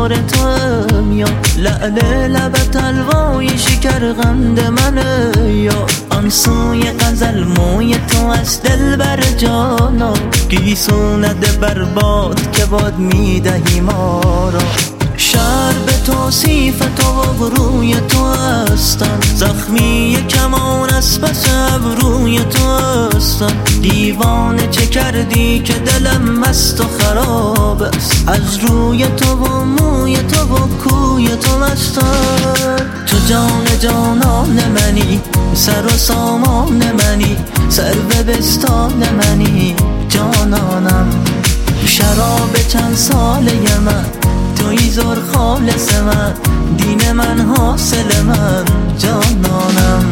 یار تو یا لعل لبت حلوای شکرقند منه یا آن سوی غزل موی تو از دل بر جانا گیسو نده برباد که باد میدهی ما را شهر به توصیف تو و روی تو هستم زخمی کمان از پس ابروی تو هستم دیوانه چه کردی که دلم مست و خراب است از روی تو و موی تو و کوی تو مستم تو جان جانان منی سر و سامان منی سر به بستان منی جانانم شراب چند ساله من توی زور خالص من دین من حاصل من جانانم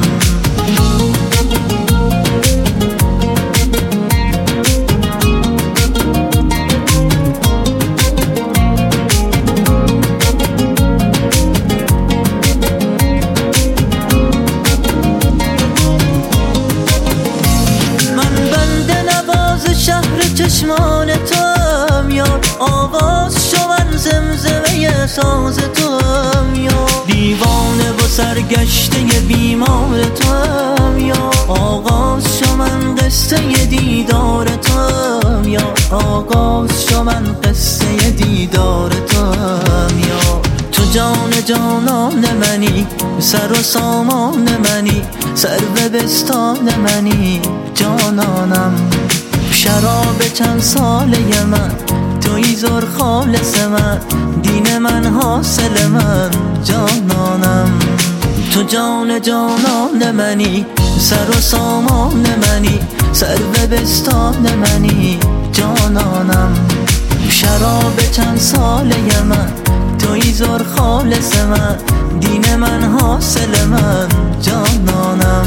من بنده نواز شهر چشمان تو هم یار آواز شو من زمزمه ساز تو هم یا دیوانه و سرگشته بیمار تو هم یا آغاز شو من قصه دیدار تو هم یا آغاز شو من قصه دیدار تو هم یا تو جان جانان منی سر و سامان منی سر به بستان منی جانانم شراب چند ساله من توی زور خالص من دین من حاصل من جانانم تو جان جانان منی سر و سامان منی سر به بستان منی جانانم شراب چند ساله من توی زور خالص من دین من حاصل من جانانم